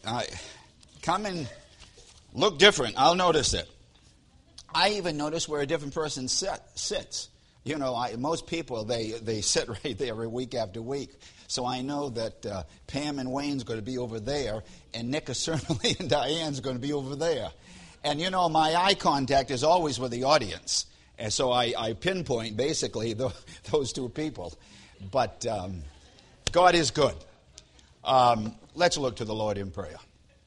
come and look different. I'll notice it. I even notice where a different person sits. You know, most people, they sit right there week after week. So I know that Pam and Wayne's going to be over there, and Nick is certainly and Diane's going to be over there. And, you know, my eye contact is always with the audience. And so I pinpoint, basically, those two people. But God is good. Let's look to the Lord in prayer.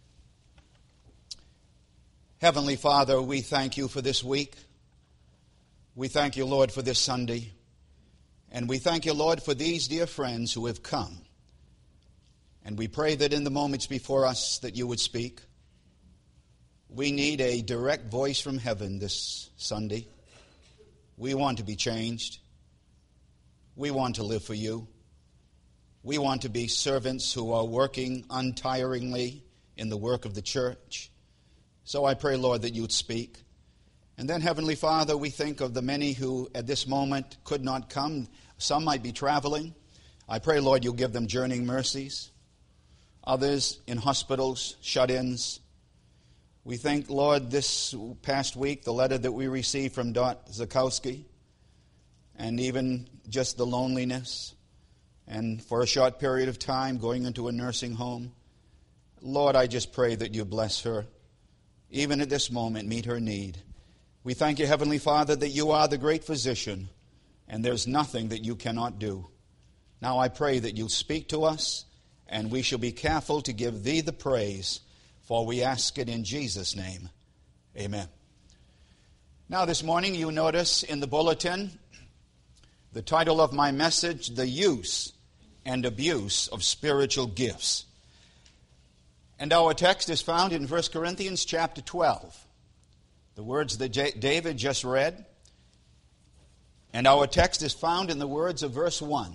Heavenly Father, we thank you for this week. We thank you, Lord, for this Sunday. And we thank you, Lord, for these dear friends who have come. And we pray that in the moments before us that you would speak. We need a direct voice from heaven this Sunday. We want to be changed. We want to live for you. We want to be servants who are working untiringly in the work of the church. So I pray, Lord, that you would speak. And then, Heavenly Father, we think of the many who at this moment could not come. Some might be traveling. I pray, Lord, you'll give them journeying mercies. Others in hospitals, shut-ins. We think, Lord, this past week, the letter that we received from Dot Zakowski, and even just the loneliness, and for a short period of time going into a nursing home. Lord, I just pray that you bless her. Even at this moment, meet her need. We thank you, Heavenly Father, that you are the great physician, and there's nothing that you cannot do. Now I pray that you'll speak to us, and we shall be careful to give thee the praise, for we ask it in Jesus' name. Amen. Now this morning you notice in the bulletin the title of my message, The Use and Abuse of Spiritual Gifts. And our text is found in 1 Corinthians chapter 12. The words that David just read. And our text is found in the words of verse 1.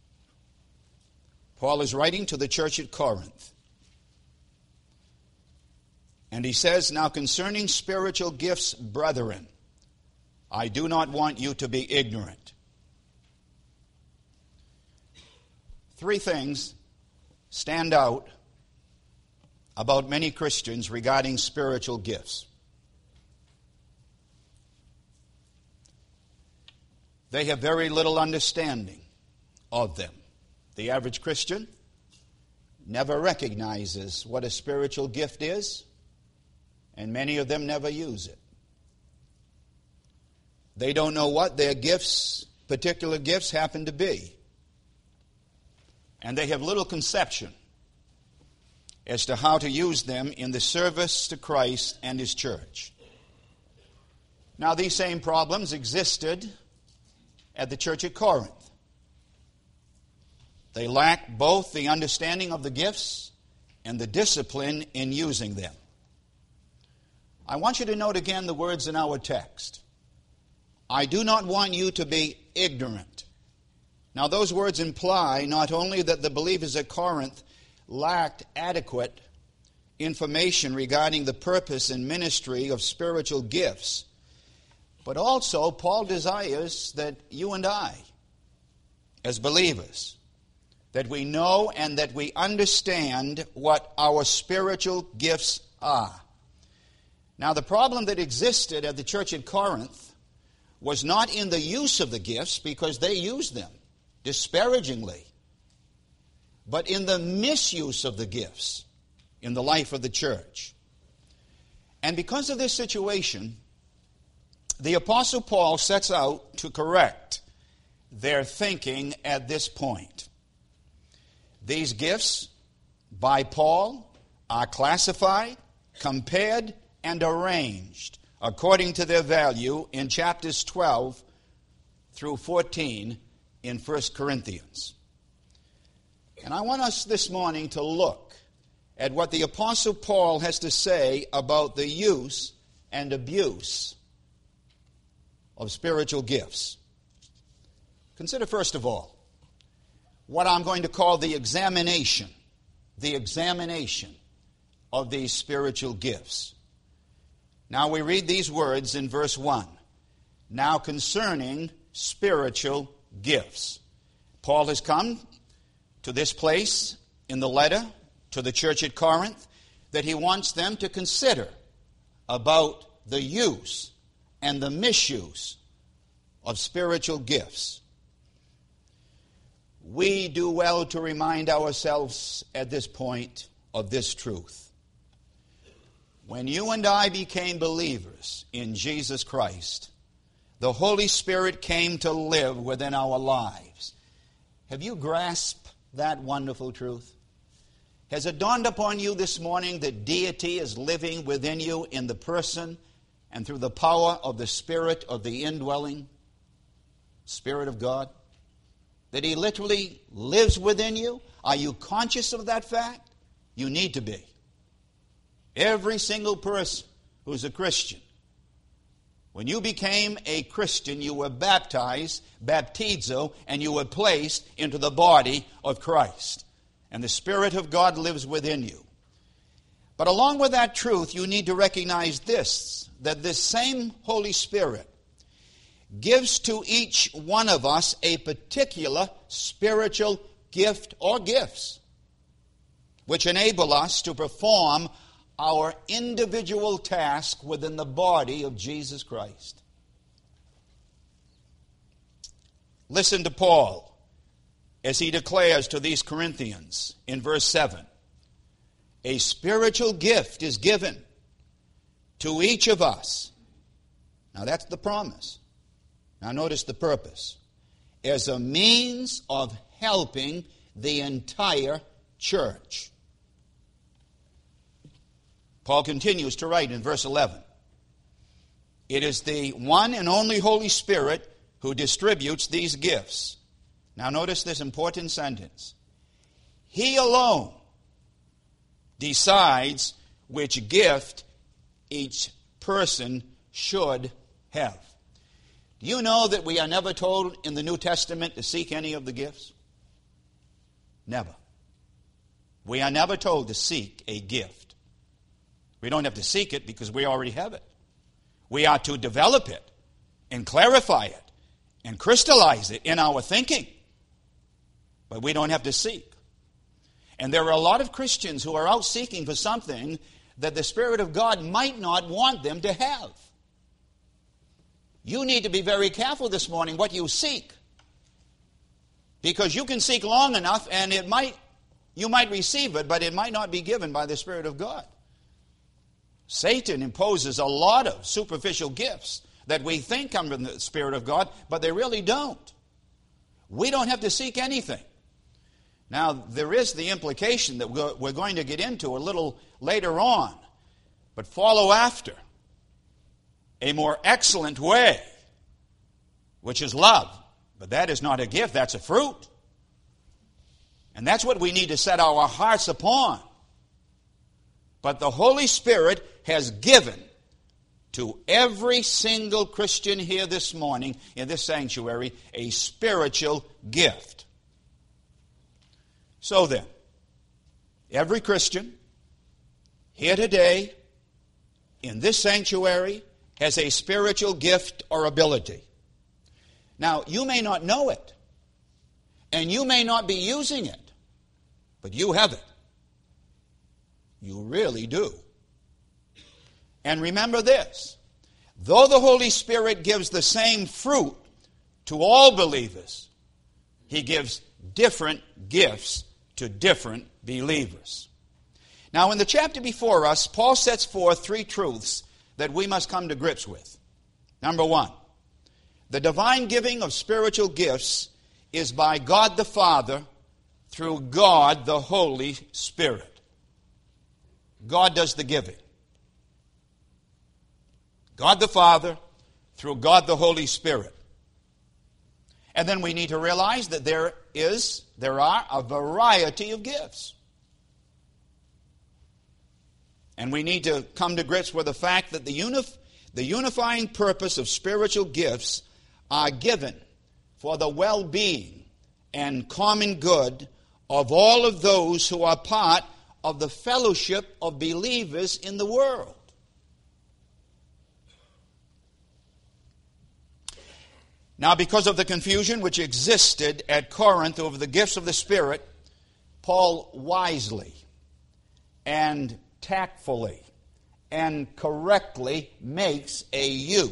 Paul is writing to the church at Corinth. And he says, "Now concerning spiritual gifts, brethren, I do not want you to be ignorant." Three things stand out about many Christians regarding spiritual gifts. They have very little understanding of them. The average Christian never recognizes what a spiritual gift is, and many of them never use it. They don't know what their gifts, particular gifts, happen to be. And they have little conception as to how to use them in the service to Christ and His church. Now, these same problems existed at the church at Corinth. They lacked both the understanding of the gifts and the discipline in using them. I want you to note again the words in our text. I do not want you to be ignorant. Now, those words imply not only that the believers at Corinth lacked adequate information regarding the purpose and ministry of spiritual gifts, but also Paul desires that you and I, as believers, that we know and that we understand what our spiritual gifts are. Now, the problem that existed at the church at Corinth was not in the use of the gifts, because they used them disparagingly, but in the misuse of the gifts in the life of the church. And because of this situation, the Apostle Paul sets out to correct their thinking at this point. These gifts, by Paul, are classified, compared, and arranged according to their value in chapters 12 through 14 in 1 Corinthians. And I want us this morning to look at what the Apostle Paul has to say about the use and abuse of spiritual gifts. Consider first of all what I'm going to call the examination of these spiritual gifts. Now we read these words in verse 1. Now concerning spiritual gifts. Paul has come to this place in the letter to the church at Corinth that he wants them to consider about the use and the misuse of spiritual gifts. We do well to remind ourselves at this point of this truth. When you and I became believers in Jesus Christ, the Holy Spirit came to live within our lives. Have you grasped that wonderful truth? Has it dawned upon you this morning that deity is living within you in the person and through the power of the Spirit of the indwelling Spirit of God? That he literally lives within you? Are you conscious of that fact? You need to be. Every single person who's a Christian, when you became a Christian, you were baptized, baptizo, and you were placed into the body of Christ. And the Spirit of God lives within you. But along with that truth, you need to recognize this, that this same Holy Spirit gives to each one of us a particular spiritual gift or gifts, which enable us to perform our individual task within the body of Jesus Christ. Listen to Paul as he declares to these Corinthians in verse 7. A spiritual gift is given to each of us. Now that's the promise. Now notice the purpose. As a means of helping the entire church. Paul continues to write in verse 11. It is the one and only Holy Spirit who distributes these gifts. Now notice this important sentence. He alone decides which gift each person should have. Do you know that we are never told in the New Testament to seek any of the gifts? Never. We are never told to seek a gift. We don't have to seek it because we already have it. We are to develop it and clarify it and crystallize it in our thinking. But we don't have to seek. And there are a lot of Christians who are out seeking for something that the Spirit of God might not want them to have. You need to be very careful this morning what you seek. Because you can seek long enough and you might receive it, but it might not be given by the Spirit of God. Satan imposes a lot of superficial gifts that we think come from the Spirit of God, but they really don't. We don't have to seek anything. Now, there is the implication that we're going to get into a little later on, but follow after a more excellent way, which is love. But that is not a gift, that's a fruit. And that's what we need to set our hearts upon. But the Holy Spirit has given to every single Christian here this morning in this sanctuary a spiritual gift. So then, every Christian here today in this sanctuary has a spiritual gift or ability. Now, you may not know it, and you may not be using it, but you have it. You really do. And remember this, though the Holy Spirit gives the same fruit to all believers, He gives different gifts to different believers. Now, in the chapter before us, Paul sets forth three truths that we must come to grips with. Number one, the divine giving of spiritual gifts is by God the Father through God the Holy Spirit. God does the giving. God the Father through God the Holy Spirit. And then we need to realize that there are a variety of gifts. And we need to come to grips with the fact that the unifying purpose of spiritual gifts are given for the well-being and common good of all of those who are part of the fellowship of believers in the world. Now, because of the confusion which existed at Corinth over the gifts of the Spirit, Paul wisely and tactfully and correctly makes a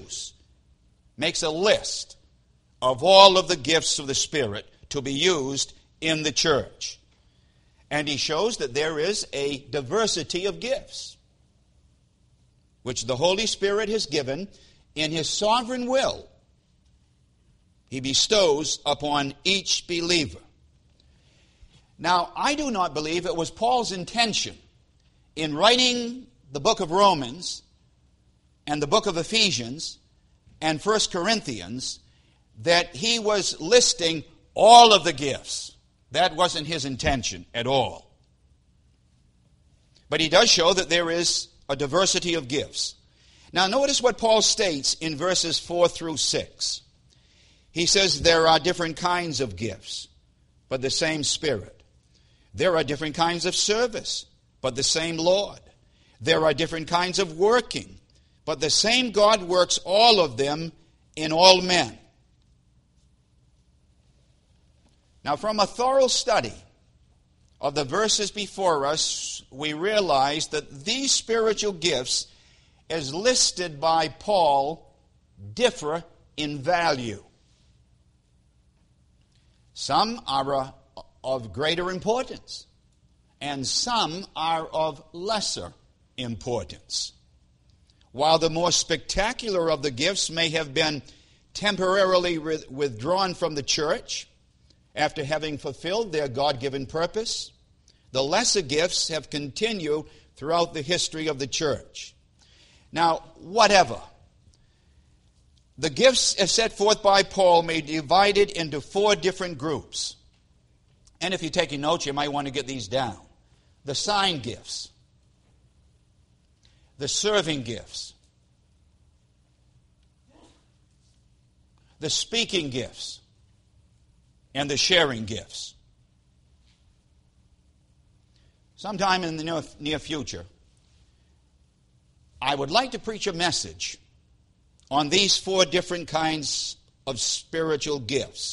list of all of the gifts of the Spirit to be used in the church. And he shows that there is a diversity of gifts, which the Holy Spirit has given in His sovereign will. He bestows upon each believer. Now, I do not believe it was Paul's intention in writing the book of Romans and the book of Ephesians and 1 Corinthians that he was listing all of the gifts. That wasn't his intention at all. But he does show that there is a diversity of gifts. Now notice what Paul states in verses 4 through 6. He says there are different kinds of gifts, but the same Spirit. There are different kinds of service, but the same Lord. There are different kinds of working, but the same God works all of them in all men. Now, from a thorough study of the verses before us, we realize that these spiritual gifts, as listed by Paul, differ in value. Some are of greater importance, and some are of lesser importance. While the more spectacular of the gifts may have been temporarily withdrawn from the church after having fulfilled their God-given purpose, the lesser gifts have continued throughout the history of the church. Now, whatever. The gifts as set forth by Paul may be divided into 4 different groups. And if you're taking notes, you might want to get these down. The sign gifts, the serving gifts, the speaking gifts, and the sharing gifts. Sometime in the near future, I would like to preach a message on these 4 different kinds of spiritual gifts.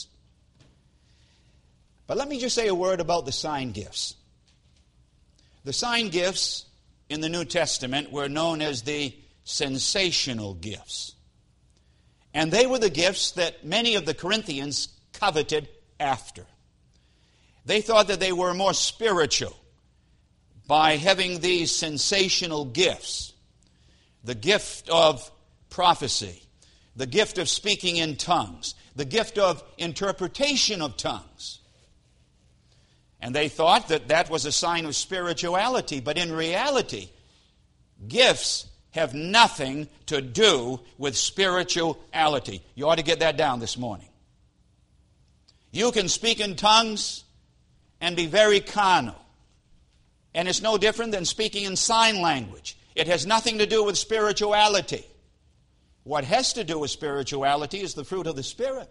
But let me just say a word about the sign gifts. The sign gifts in the New Testament were known as the sensational gifts. And they were the gifts that many of the Corinthians coveted after. They thought that they were more spiritual by having these sensational gifts. The gift of prophecy, the gift of speaking in tongues, the gift of interpretation of tongues. And they thought that that was a sign of spirituality, but in reality, gifts have nothing to do with spirituality. You ought to get that down this morning. You can speak in tongues and be very carnal. And it's no different than speaking in sign language. It has nothing to do with spirituality. What has to do with spirituality is the fruit of the Spirit.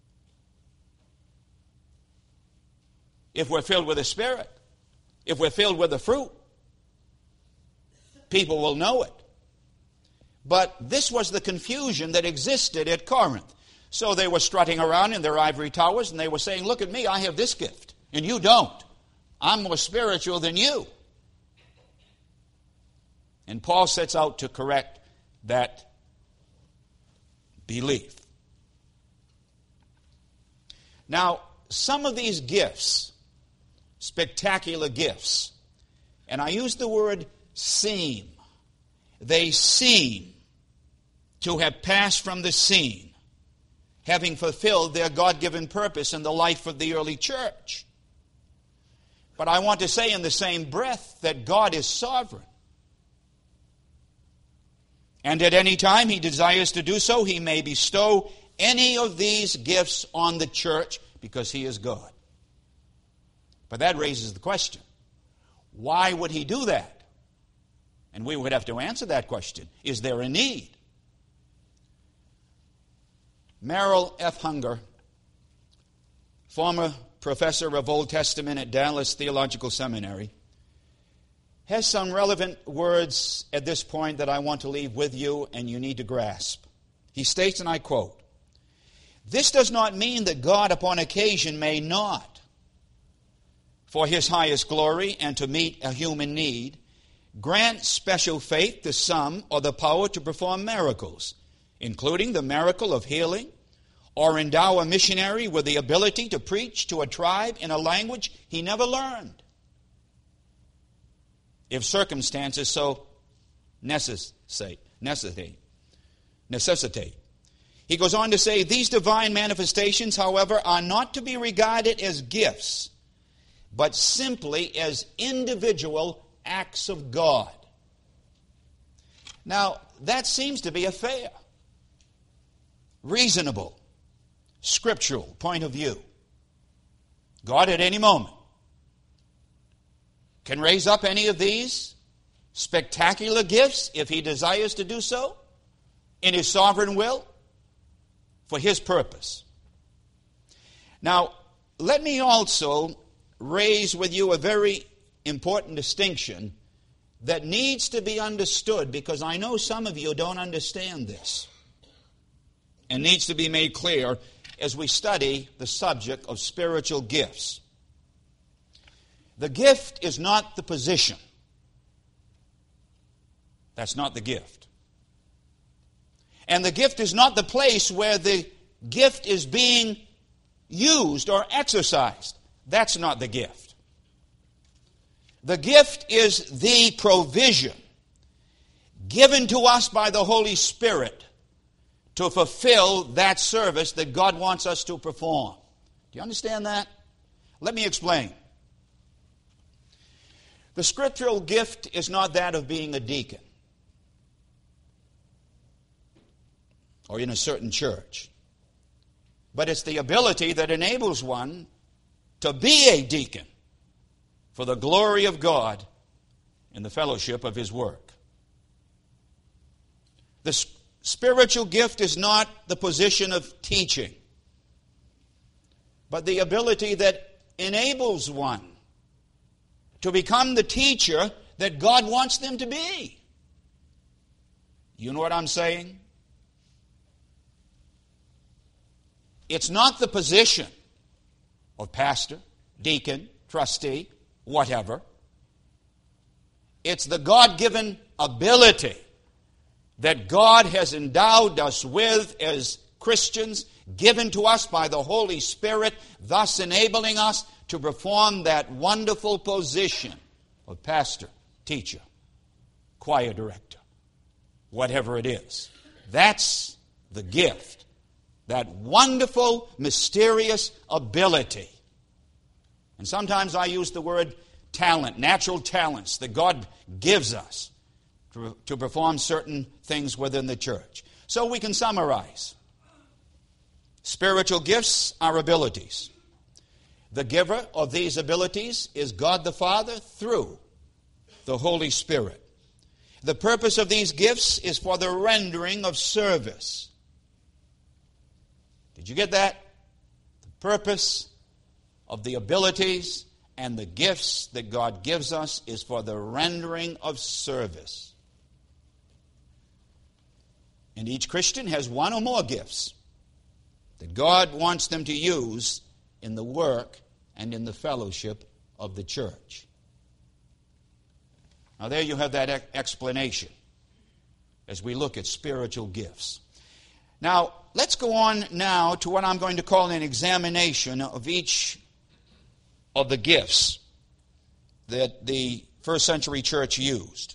If we're filled with the Spirit, if we're filled with the fruit, people will know it. But this was the confusion that existed at Corinth. So they were strutting around in their ivory towers and they were saying, look at me, I have this gift, and you don't. I'm more spiritual than you. And Paul sets out to correct that belief. Now, some of these gifts, spectacular gifts, and I use the word seem. They seem to have passed from the scene, having fulfilled their God-given purpose in the life of the early church. But I want to say in the same breath that God is sovereign. And at any time He desires to do so, He may bestow any of these gifts on the church because He is God. But that raises the question, why would He do that? And we would have to answer that question. Is there a need? Merrill F. Hunger, former professor of Old Testament at Dallas Theological Seminary, has some relevant words at this point that I want to leave with you and you need to grasp. He states, and I quote, "This does not mean that God upon occasion may not, for His highest glory and to meet a human need, grant special faith to some or the power to perform miracles, including the miracle of healing, or endow a missionary with the ability to preach to a tribe in a language he never learned, if circumstances so necessitate. He goes on to say, these divine manifestations, however, are not to be regarded as gifts, but simply as individual acts of God. Now, that seems to be a fair, reasonable, scriptural point of view. God at any moment can raise up any of these spectacular gifts if he desires to do so in his sovereign will for his purpose. Now, let me also raise with you a very important distinction that needs to be understood, because I know some of you don't understand this, and needs to be made clear as we study the subject of spiritual gifts. The gift is not the position. That's not the gift. And the gift is not the place where the gift is being used or exercised. That's not the gift. The gift is the provision given to us by the Holy Spirit to fulfill that service that God wants us to perform. Do you understand that? Let me explain. The scriptural gift is not that of being a deacon or in a certain church, but it's the ability that enables one to be a deacon for the glory of God in the fellowship of his work. The spiritual gift is not the position of teaching, but the ability that enables one to become the teacher that God wants them to be. You know what I'm saying? It's not the position of pastor, deacon, trustee, whatever. It's the God-given ability that God has endowed us with as Christians, given to us by the Holy Spirit, thus enabling us to perform that wonderful position of pastor, teacher, choir director, whatever it is. That's the gift, that wonderful, mysterious ability. And sometimes I use the word talent, natural talents that God gives us to perform certain things within the church. So we can summarize. Spiritual gifts are abilities. The giver of these abilities is God the Father through the Holy Spirit. The purpose of these gifts is for the rendering of service. Did you get that? The purpose of the abilities and the gifts that God gives us is for the rendering of service. And each Christian has one or more gifts that God wants them to use in the work and in the fellowship of the church. Now there you have that explanation as we look at spiritual gifts. Now let's go on now to what I'm going to call an examination of each of the gifts that the first century church used.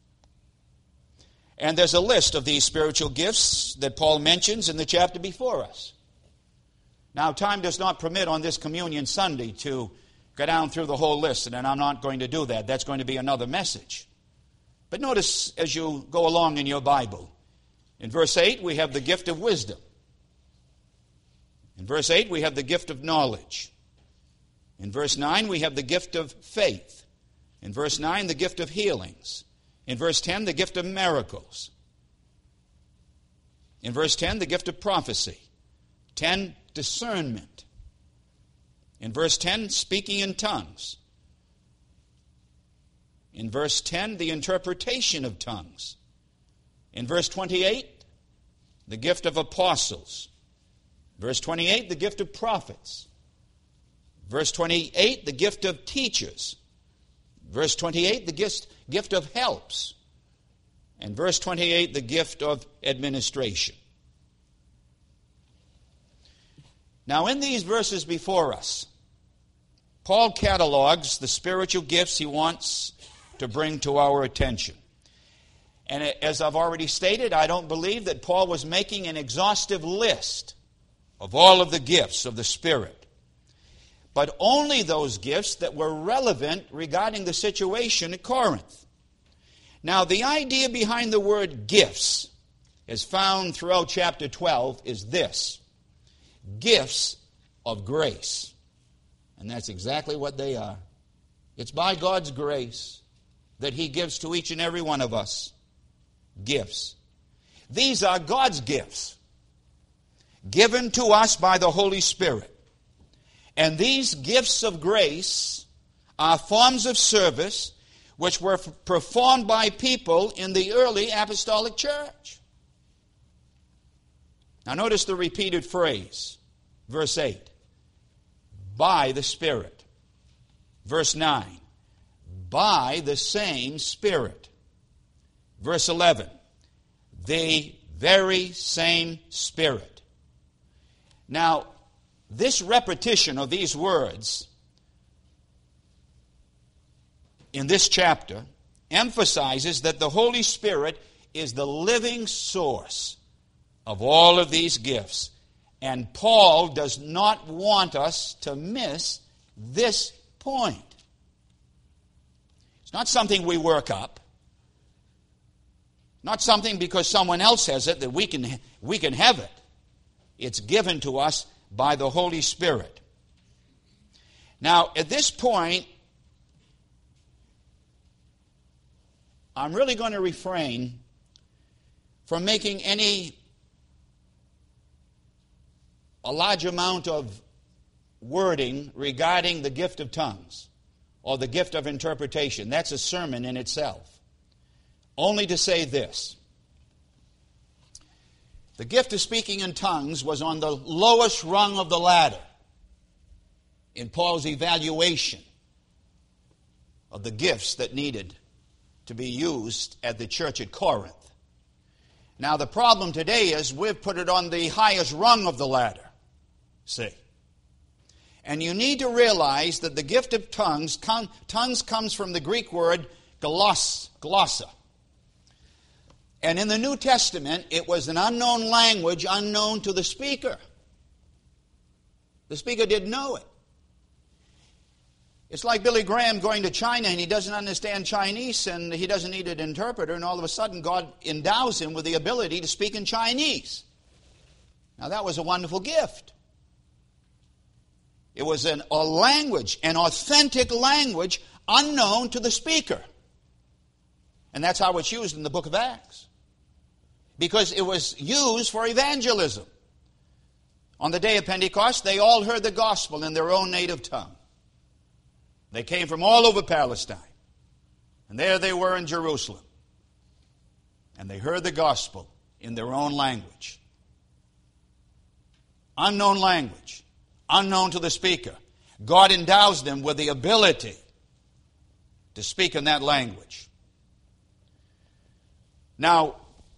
And there's a list of these spiritual gifts that Paul mentions in the chapter before us. Now, time does not permit on this Communion Sunday to go down through the whole list, and I'm not going to do that. That's going to be another message. But notice as you go along in your Bible, in verse 8 we have the gift of wisdom. In verse 8 we have the gift of knowledge. In verse 9 we have the gift of faith. In verse 9 the gift of healings. In verse 10 the gift of miracles. In verse 10 the gift of prophecy. 10, discernment. In verse 10, speaking in tongues. In verse 10, the interpretation of tongues. In verse 28, the gift of apostles. Verse 28, the gift of prophets. Verse 28, the gift of teachers. Verse 28, the gift of helps. And verse 28, the gift of administration. Now, in these verses before us, Paul catalogs the spiritual gifts he wants to bring to our attention. And as I've already stated, I don't believe that Paul was making an exhaustive list of all of the gifts of the Spirit, but only those gifts that were relevant regarding the situation at Corinth. Now, the idea behind the word gifts, as found throughout chapter 12, is this: gifts of grace. And that's exactly what they are. It's by God's grace that He gives to each and every one of us gifts. These are God's gifts, given to us by the Holy Spirit. And these gifts of grace are forms of service which were performed by people in the early apostolic church. Now notice the repeated phrase, verse 8, by the Spirit. Verse 9, by the same Spirit. Verse 11, the very same Spirit. Now, this repetition of these words in this chapter emphasizes that the Holy Spirit is the living source of all of these gifts. And Paul does not want us to miss this point. It's not something we work up. Not something because someone else has it that we can have it. It's given to us by the Holy Spirit. Now, at this point, I'm really going to refrain from making a large amount of wording regarding the gift of tongues or the gift of interpretation. That's a sermon in itself. Only to say this: the gift of speaking in tongues was on the lowest rung of the ladder in Paul's evaluation of the gifts that needed to be used at the church at Corinth. Now, the problem today is we've put it on the highest rung of the ladder. See? And you need to realize that the gift of tongues comes from the Greek word glossa. And in the New Testament, it was an unknown language unknown to the speaker. The speaker didn't know it. It's like Billy Graham going to China and he doesn't understand Chinese and he doesn't need an interpreter, and all of a sudden God endows him with the ability to speak in Chinese. Now that was a wonderful gift. It was a language, an authentic language unknown to the speaker. And that's how it's used in the book of Acts. Because it was used for evangelism. On the day of Pentecost, they all heard the gospel in their own native tongue. They came from all over Palestine. And there they were in Jerusalem. And they heard the gospel in their own language. Unknown language. Unknown to the speaker. God endows them with the ability to speak in that language. Now,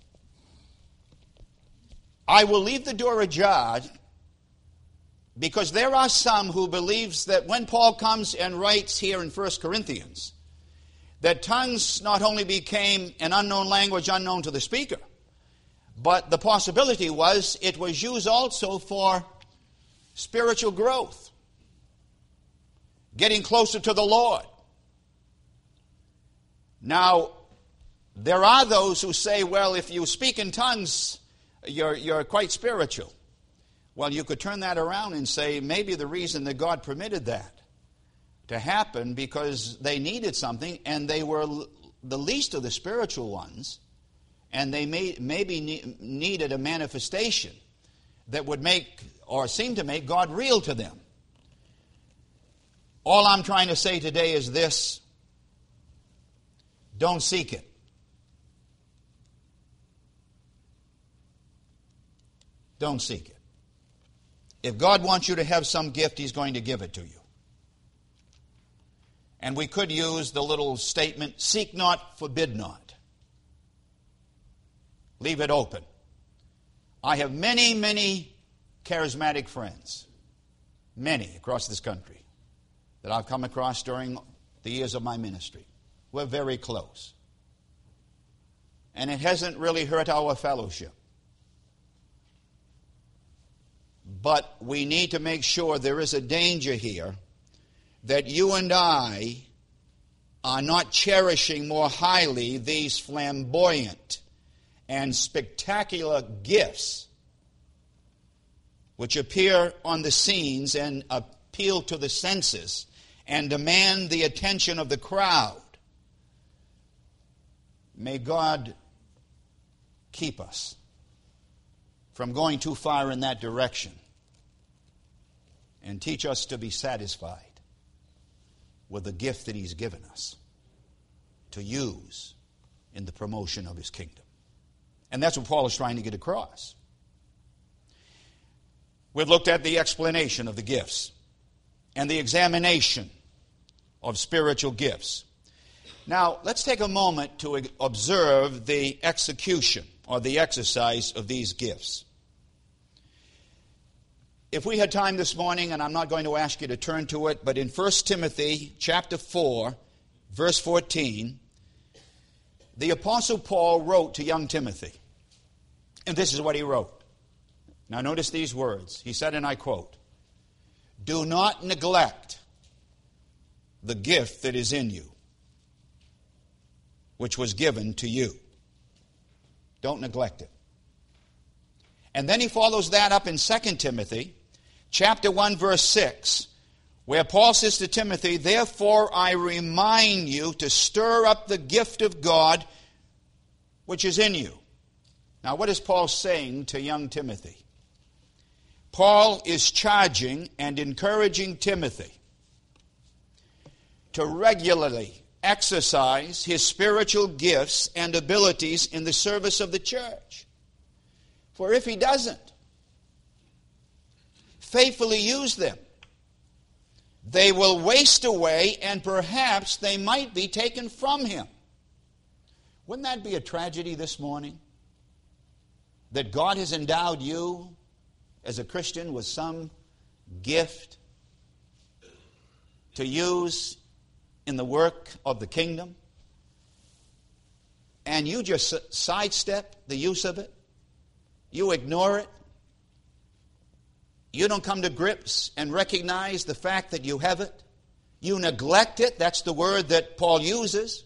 I will leave the door ajar because there are some who believes that when Paul comes and writes here in 1 Corinthians that tongues not only became an unknown language unknown to the speaker, but the possibility was it was used also for spiritual growth, getting closer to the Lord. Now, there are those who say, well, if you speak in tongues, you're quite spiritual. Well, you could turn that around and say maybe the reason that God permitted that to happen because they needed something and they were the least of the spiritual ones, and they maybe needed a manifestation that would make or seem to make God real to them. All I'm trying to say today is this: don't seek it. Don't seek it. If God wants you to have some gift, He's going to give it to you. And we could use the little statement, seek not, forbid not. Leave it open. I have many, many charismatic friends, many across this country, that I've come across during the years of my ministry. We're very close. And it hasn't really hurt our fellowship. But we need to make sure there is a danger here that you and I are not cherishing more highly these flamboyant and spectacular gifts which appear on the scenes and appeal to the senses and demand the attention of the crowd. May God keep us from going too far in that direction and teach us to be satisfied with the gift that He's given us to use in the promotion of His kingdom. And that's what Paul is trying to get across. We've looked at the explanation of the gifts and the examination of spiritual gifts. Now, let's take a moment to observe the execution or the exercise of these gifts. If we had time this morning, and I'm not going to ask you to turn to it, but in 1 Timothy chapter 4, verse 14, the Apostle Paul wrote to young Timothy. And this is what he wrote. Now notice these words. He said, and I quote, "Do not neglect the gift that is in you, which was given to you." Don't neglect it. And then he follows that up in 2 Timothy chapter 1, verse 6, where Paul says to Timothy, "Therefore I remind you to stir up the gift of God which is in you." Now what is Paul saying to young Timothy? Paul is charging and encouraging Timothy to regularly exercise his spiritual gifts and abilities in the service of the church. For if he doesn't faithfully use them, they will waste away and perhaps they might be taken from him. Wouldn't that be a tragedy this morning? That God has endowed you as a Christian with some gift to use in the work of the kingdom, and you just sidestep the use of it. You ignore it. You don't come to grips and recognize the fact that you have it. You neglect it. That's the word that Paul uses.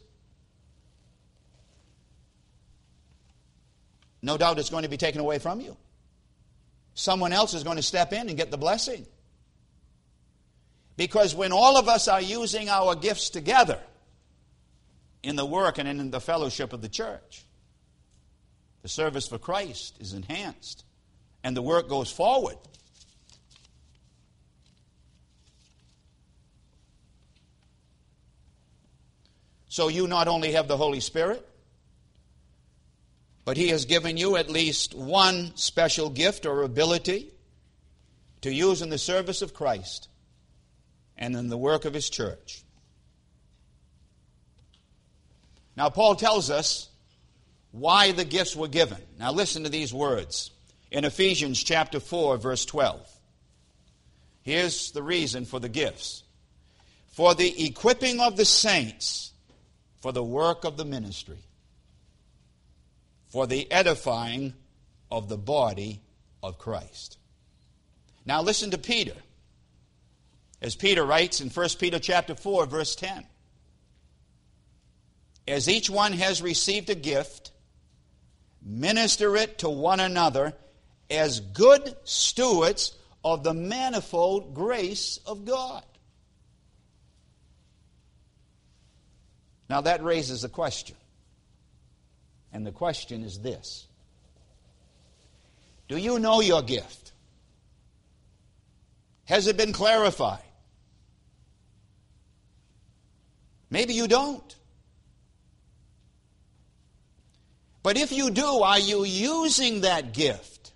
No doubt it's going to be taken away from you. Someone else is going to step in and get the blessing. Because when all of us are using our gifts together in the work and in the fellowship of the church, the service for Christ is enhanced and the work goes forward. So you not only have the Holy Spirit, but He has given you at least one special gift or ability to use in the service of Christ and in the work of His church. Now, Paul tells us why the gifts were given. Now, listen to these words in Ephesians chapter 4, verse 12. Here's the reason for the gifts. For the equipping of the saints for the work of the ministry, for the edifying of the body of Christ. Now listen to Peter. As Peter writes in 1 Peter chapter 4, verse 10. As each one has received a gift, minister it to one another as good stewards of the manifold grace of God. Now that raises a question. And the question is this: do you know your gift? Has it been clarified? Maybe you don't. But if you do, are you using that gift?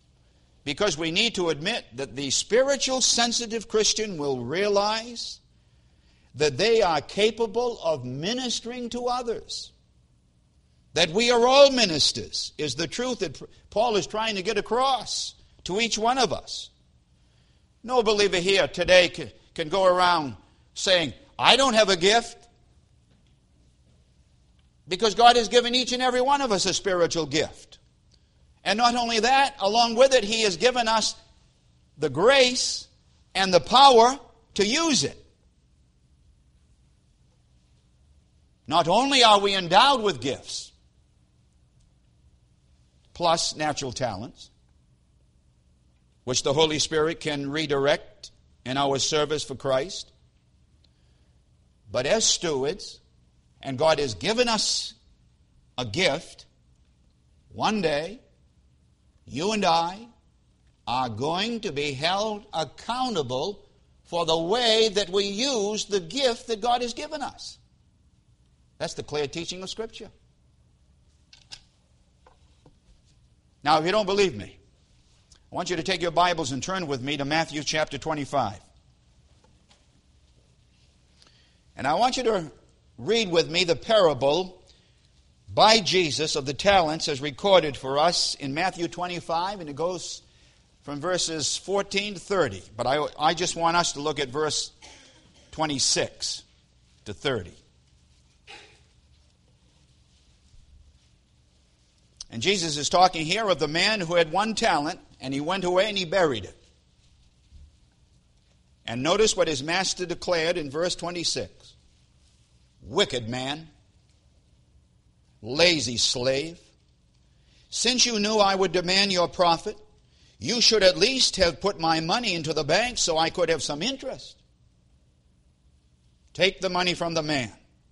Because we need to admit that the spiritual sensitive Christian will realize that they are capable of ministering to others. That we are all ministers is the truth that Paul is trying to get across to each one of us. No believer here today can go around saying, I don't have a gift. Because God has given each and every one of us a spiritual gift. And not only that, along with it, He has given us the grace and the power to use it. Not only are we endowed with gifts, plus natural talents, which the Holy Spirit can redirect in our service for Christ, but as stewards, and God has given us a gift, one day, you and I are going to be held accountable for the way that we use the gift that God has given us. That's the clear teaching of Scripture. Now, if you don't believe me, I want you to take your Bibles and turn with me to Matthew chapter 25. And I want you to read with me the parable by Jesus of the talents as recorded for us in Matthew 25, and it goes from verses 14 to 30. But I just want us to look at verse 26 to 30. And Jesus is talking here of the man who had 1 talent, and he went away and he buried it. And notice what his master declared in verse 26. Wicked man, lazy slave, since you knew I would demand your profit, you should at least have put my money into the bank so I could have some interest. Take the money from the man.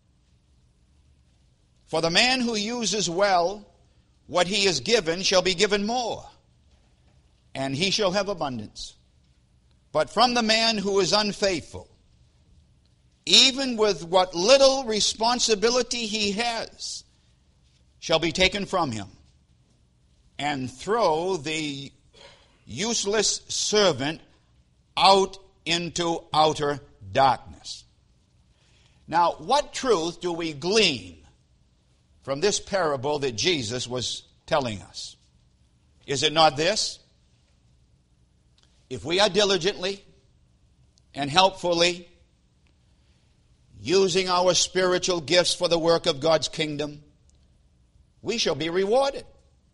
For the man who uses well what he is given shall be given more, and he shall have abundance. But from the man who is unfaithful, even with what little responsibility he has, shall be taken from him, and throw the useless servant out into outer darkness. Now, what truth do we glean from this parable that Jesus was telling us? Is it not this? If we are diligently and helpfully using our spiritual gifts for the work of God's kingdom, we shall be rewarded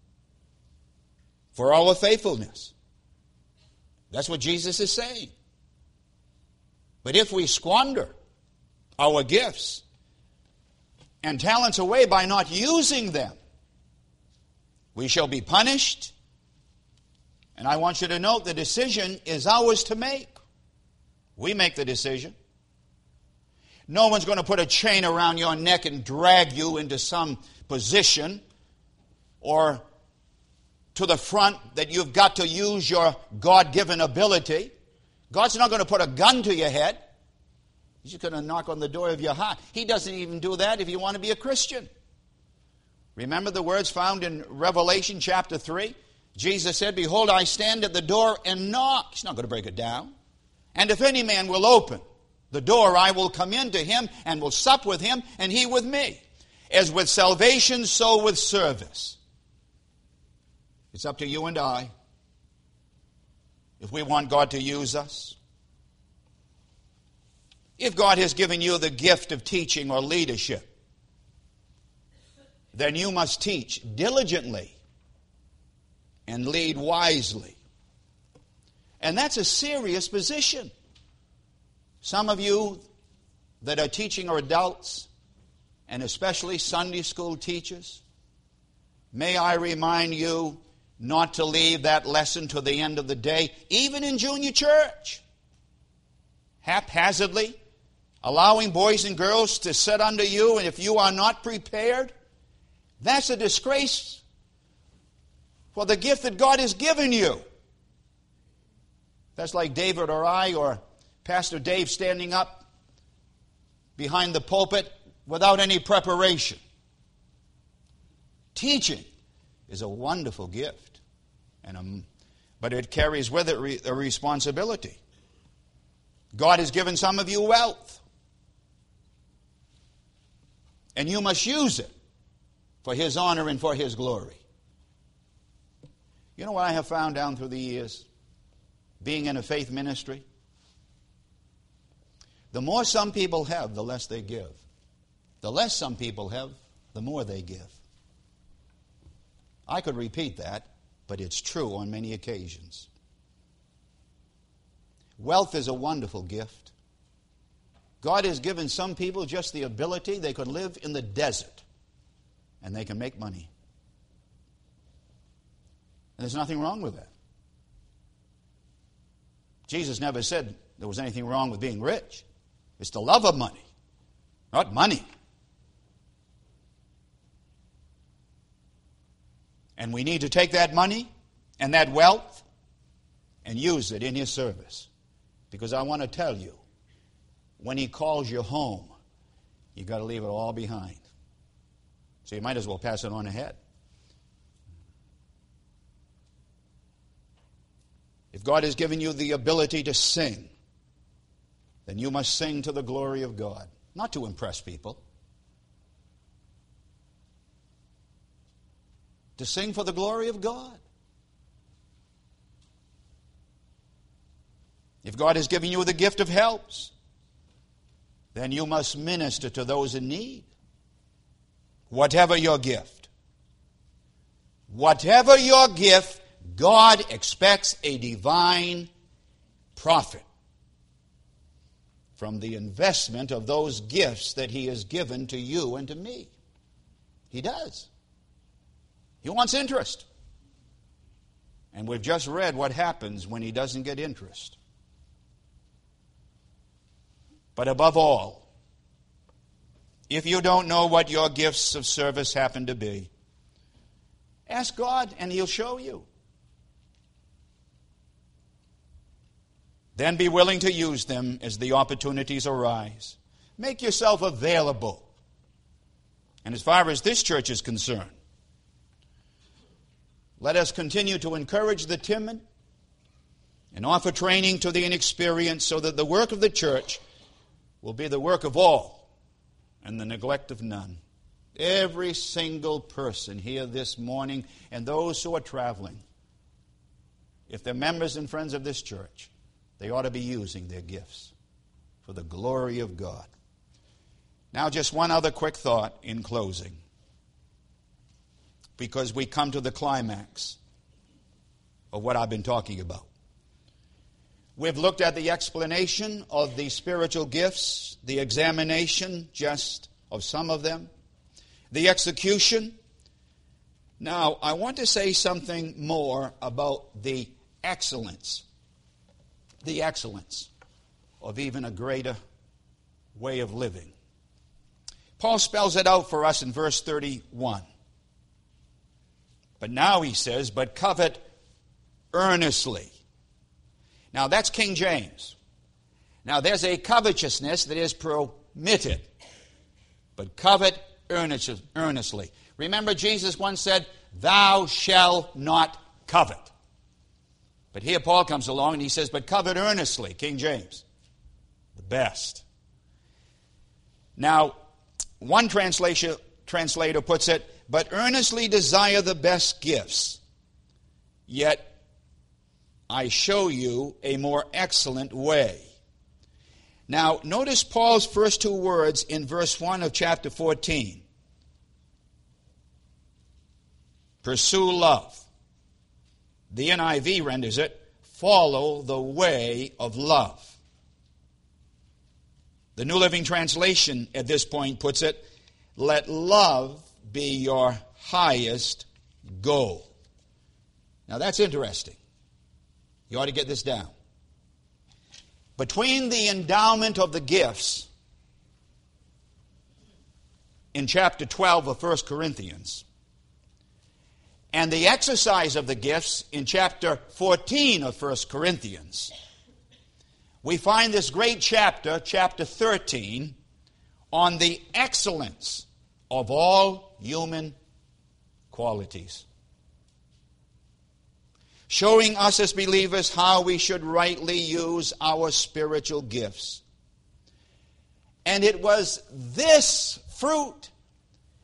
for our faithfulness. That's what Jesus is saying. But if we squander our gifts and talents away by not using them, we shall be punished. And I want you to note the decision is ours to make. We make the decision. No one's going to put a chain around your neck and drag you into some position or to the front that you've got to use your God-given ability. God's not going to put a gun to your head. He's just going to knock on the door of your heart. He doesn't even do that if you want to be a Christian. Remember the words found in Revelation chapter 3? Jesus said, behold, I stand at the door and knock. He's not going to break it down. And if any man will open the door, I will come in to him and will sup with him and he with me. As with salvation, so with service. It's up to you and I if we want God to use us. If God has given you the gift of teaching or leadership, then you must teach diligently and lead wisely. And that's a serious position. Some of you that are teaching are adults, and especially Sunday school teachers, may I remind you not to leave that lesson to the end of the day, even in junior church. Haphazardly, allowing boys and girls to sit under you, and if you are not prepared, that's a disgrace for the gift that God has given you. That's like David or I or Pastor Dave standing up behind the pulpit without any preparation. Teaching is a wonderful gift, but it carries with it a responsibility. God has given some of you wealth. And you must use it for His honor and for His glory. You know what I have found down through the years, being in a faith ministry? The more some people have, the less they give. The less some people have, the more they give. I could repeat that, but it's true on many occasions. Wealth is a wonderful gift. God has given some people just the ability, they could live in the desert and they can make money. And there's nothing wrong with that. Jesus never said there was anything wrong with being rich. It's the love of money, not money. And we need to take that money and that wealth and use it in His service. Because I want to tell you, when He calls you home, you've got to leave it all behind. So you might as well pass it on ahead. If God has given you the ability to sing, then you must sing to the glory of God, not to impress people. To sing for the glory of God. If God has given you the gift of helps, then you must minister to those in need. Whatever your gift. Whatever your gift, God expects a divine profit from the investment of those gifts that He has given to you and to me. He does. He wants interest. And we've just read what happens when He doesn't get interest. But above all, if you don't know what your gifts of service happen to be, ask God and He'll show you. Then be willing to use them as the opportunities arise. Make yourself available. And as far as this church is concerned, let us continue to encourage the timid and offer training to the inexperienced so that the work of the church will be the work of all and the neglect of none. Every single person here this morning and those who are traveling, if they're members and friends of this church, they ought to be using their gifts for the glory of God. Now, just one other quick thought in closing, because we come to the climax of what I've been talking about. We've looked at the explanation of the spiritual gifts, the examination just of some of them, the execution. Now, I want to say something more about the excellence of even a greater way of living. Paul spells it out for us in verse 31. But now he says, but covet earnestly. Now that's King James. Now there's a covetousness that is permitted. But covet earnestly. Remember Jesus once said, thou shalt not covet. But here Paul comes along and he says, but covet earnestly, King James. The best. Now, one translator puts it, but earnestly desire the best gifts, yet I show you a more excellent way. Now, notice Paul's first two words in verse 1 of chapter 14. Pursue love. The NIV renders it, follow the way of love. The New Living Translation at this point puts it, let love be your highest goal. Now that's interesting. You ought to get this down. Between the endowment of the gifts in chapter 12 of 1 Corinthians and the exercise of the gifts in chapter 14 of 1 Corinthians, we find this great chapter, chapter 13, on the excellence of all human qualities, showing us as believers how we should rightly use our spiritual gifts. And it was this fruit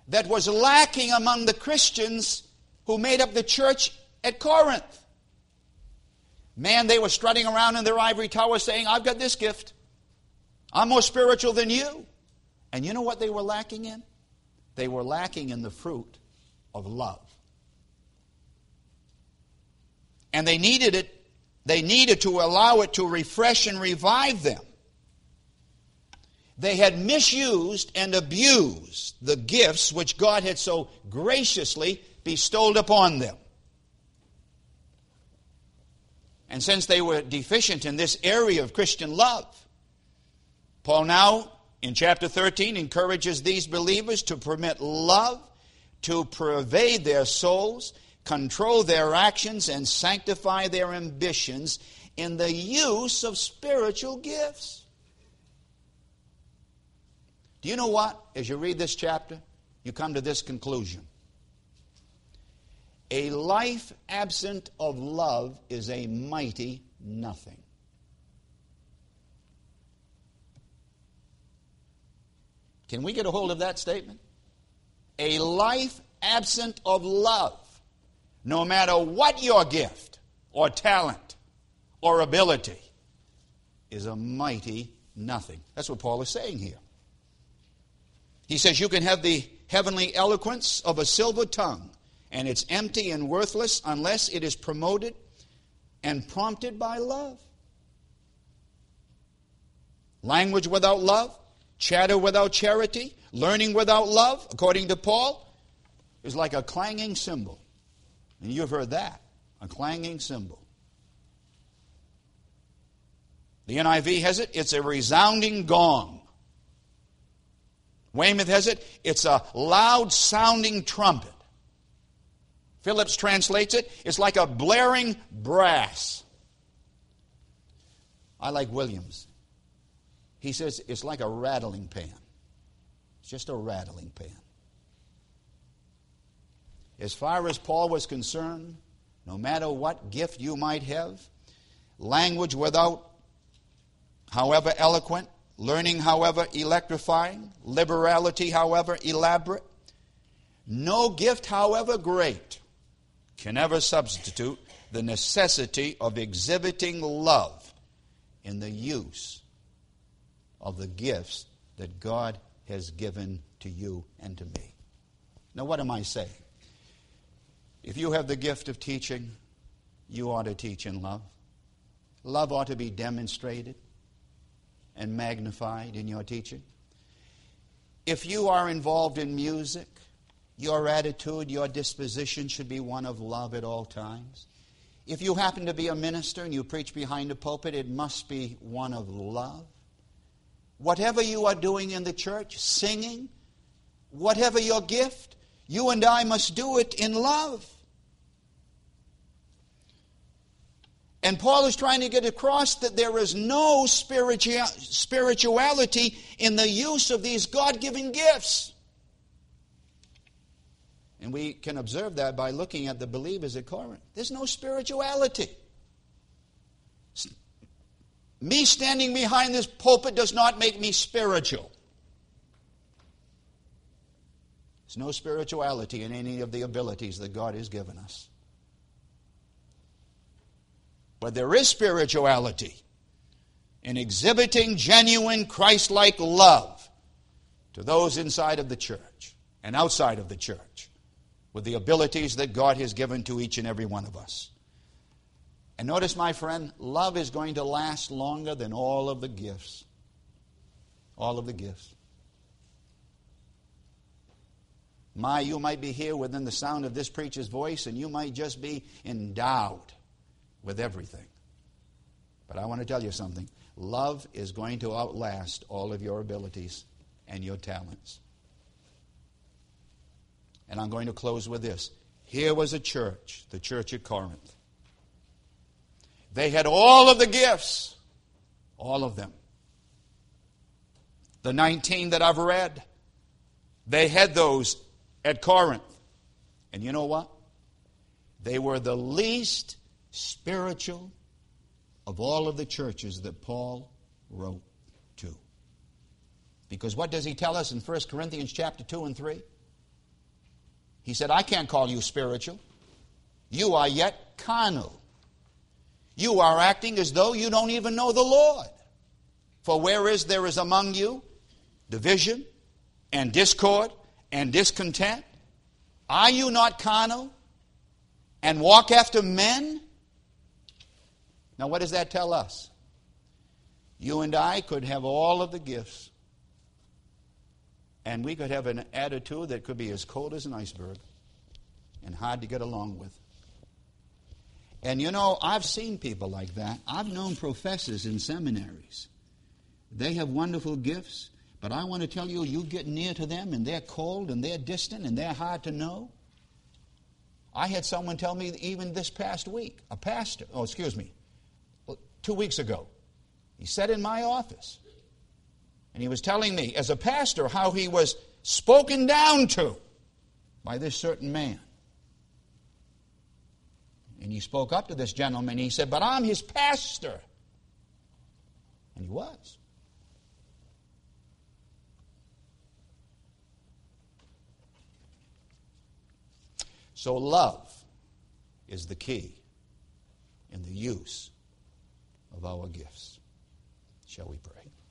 that was lacking among the Christians who made up the church at Corinth. Man, they were strutting around in their ivory tower saying, I've got this gift. I'm more spiritual than you. And you know what they were lacking in? They were lacking in the fruit of love. And they needed it. They needed to allow it to refresh and revive them. They had misused and abused the gifts which God had so graciously bestowed upon them. And since they were deficient in this area of Christian love, Paul now, in chapter 13, encourages these believers to permit love to pervade their souls, control their actions, and sanctify their ambitions in the use of spiritual gifts. Do you know what? As you read this chapter, you come to this conclusion. A life absent of love is a mighty nothing. Can we get a hold of that statement? A life absent of love, no matter what your gift or talent or ability, is a mighty nothing. That's what Paul is saying here. He says you can have the heavenly eloquence of a silver tongue, and it's empty and worthless unless it is promoted and prompted by love. Language without love, chatter without charity, learning without love, according to Paul, is like a clanging cymbal. And you've heard that, a clanging cymbal. The NIV has it, it's a resounding gong. Weymouth has it, it's a loud-sounding trumpet. Phillips translates it, it's like a blaring brass. I like Williams. He says it's like a rattling pan. It's just a rattling pan. As far as Paul was concerned, no matter what gift you might have, language without, however eloquent, learning however electrifying, liberality however elaborate, no gift however great can ever substitute the necessity of exhibiting love in the use of the gifts that God has given to you and to me. Now, what am I saying? If you have the gift of teaching, you ought to teach in love. Love ought to be demonstrated and magnified in your teaching. If you are involved in music, your attitude, your disposition should be one of love at all times. If you happen to be a minister and you preach behind a pulpit, it must be one of love. Whatever you are doing in the church, singing, whatever your gift, you and I must do it in love. And Paul is trying to get across that there is no spirituality in the use of these God-given gifts. And we can observe that by looking at the believers at Corinth. There's no spirituality. Me standing behind this pulpit does not make me spiritual. There's no spirituality in any of the abilities that God has given us. But there is spirituality in exhibiting genuine Christ-like love to those inside of the church and outside of the church with the abilities that God has given to each and every one of us. And notice, my friend, love is going to last longer than all of the gifts. All of the gifts. You might be here within the sound of this preacher's voice, and you might just be endowed with everything. But I want to tell you something. Love is going to outlast all of your abilities and your talents. And I'm going to close with this. Here was a church, the church at Corinth. They had all of the gifts, all of them. The 19 that I've read, they had those at Corinth. And you know what? They were the least spiritual of all of the churches that Paul wrote to. Because what does he tell us in 1 Corinthians chapter 2 and 3? He said, I can't call you spiritual. You are yet carnal. You are acting as though you don't even know the Lord. For whereas there is among you division and discord and discontent, are you not carnal and walk after men? Now what does that tell us? You and I could have all of the gifts, and we could have an attitude that could be as cold as an iceberg and hard to get along with. And you know, I've seen people like that. I've known professors in seminaries. They have wonderful gifts, but I want to tell you, you get near to them and they're cold and they're distant and they're hard to know. I had someone tell me even this past week, a pastor, 2 weeks ago, he sat in my office and he was telling me as a pastor how he was spoken down to by this certain man. And he spoke up to this gentleman and he said, but I'm his pastor. And he was. So love is the key in the use of our gifts. Shall we pray?